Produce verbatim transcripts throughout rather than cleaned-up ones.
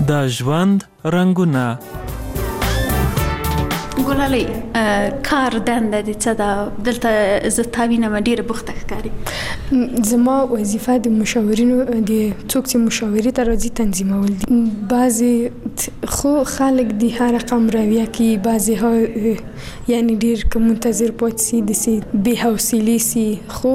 د ژوند رنګونه. ګلالۍ، کار دنده دې څه ده؟ دلته زه تا وینم ډېره بوخته ښکاري. زما وظیفه د مشاورینو د څوک چې مشاورې ته راځي تنظیمول دي. بعضې خو خلک د هر رقم رویه کوي، بعضې ها یعنې ډېر که منتظر پاتې سي داسې بې حوصلې سي، خو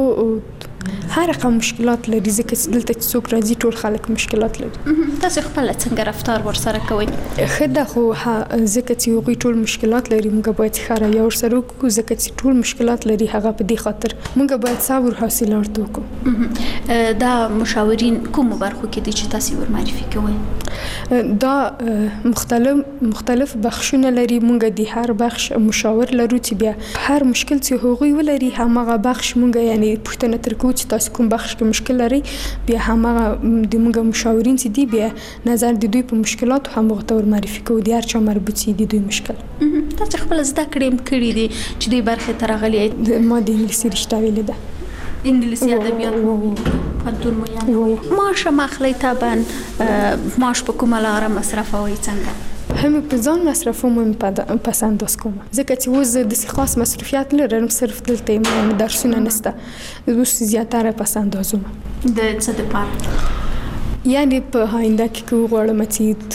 هر رقم مشکلات لري، ځکه چې دلته چې څوک راځي ټول خلک مشکلات لري. تاسو خپله څنګه رفتار ورسره کوئ؟ ښه ده، خو ځکه چې هغوی ټول مشکلات لري موږ باید ښه رویه ورسره وکړو، ځکه چې ټول مشکلات لري. هغه په دې خاطر موږ باید صبر حوصله ورته وکړو. دا مشاورین کومو برخو کې دي چې تاسو ور معرفي کوئ؟ دا مختلف مختلف بخشونه لري. موږ د هر بخش مشاور لرو چې بیا هر مشکل چې هغوی ولري هماغه بخش موږ یعنې پوښتنه ترې کوو چې تاسو کوم بخش کې مشکل لري، بیا هماغه د موږ مشاورین چې دي بیا نظر د دوی په مشکلاتو هماغه ته ور معرفي کوو، د هر چا مربوط چې د دوی مشکل. تاسو خپل زده کړې هم کړي دي چې دوی برخې ته راغلي؟ ما د انګلیسي رشته ویلې ده. انګلیسي ادبیات پوهنتون مو یاد؟ معاش هم اخلئ طبعا. معاش په کومه لاره مصرفوئ؟ څنګه؟ هم په ځان مصرفوم، هم پس انداز کوم، ځکه چې اوس داسې خاص مصروفیات لرم، صرف دلته یم، درسونه نشته، اوس زیاتره پس اندازوم. د څه دپاره؟ یعنې په آینده کې که وغواړم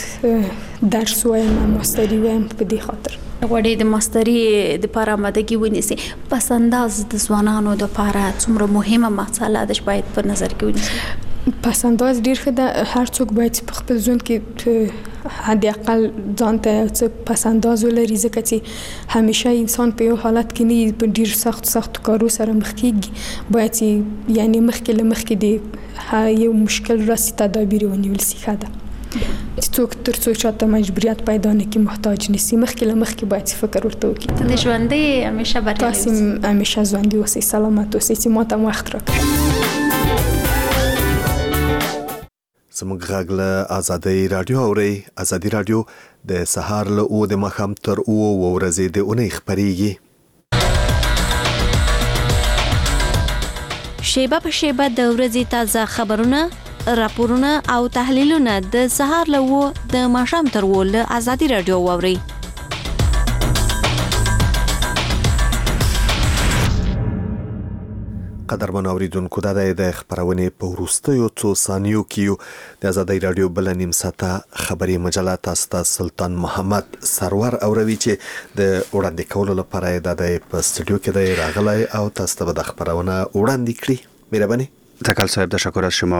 چې درس وایم، ماستري وایم، په دې خاطر غواړئ د ماستري دپاره آمادګي ونیسئ. پس انداز د ځوانانو دپاره څومره مهمه مسله ده چې باید په نظر کې ونیسئ؟ پس انداز ډېر ښه ده. هر څوک باید چې په خپل ژوند کې حد اقل ځان ته یو څه پس انداز ولري، ځکه چې همیشه انسان په یو حالت کې نه وي، په ډېر سخت سختو کارو سره مخ کېږي. باید چې یعنې مخکې له مخکې د یو مشکل راسي تدابیر ونیول سي. ښه ده چې څوک تر څو چاته مجبوریت پیدا نه کړي، محتاج نه سي، مخکې له مخکې باید چې فکر ورته وکړي. ته د ژوندۍ همیشه بریالۍ اوسئ. تاسې همیشه ژوندي اوسئ، سلامت اوسئ، چې ما ته وخت راکړئ. زموږ غږ له ازادۍ راډیو اورئ. ازادي راډیو د سهار له اوه د ماښام تر اوه ورځې د اونۍ خپرېږي. شیبه په شیبه د ورځې تازه خبرونه، راپورونه او تحلیلونه د سهار له اوه د ماښام تر اوه له ازادي راډیو واورئ. قدرمن اوریدونکو، دا د خبرونې په وروستیو څو ثانیو کې د ازادۍ راډیو بل نیم ساعته خبري مجله تاسو ته سلطان محمد سرور اوروي چې د وړاندې کولو لپاره د په استودیو کې د راغلی او تاسو ته د خبرونه وړاندې کړي. مهرباني. تکل صاحب، تشکر از شما.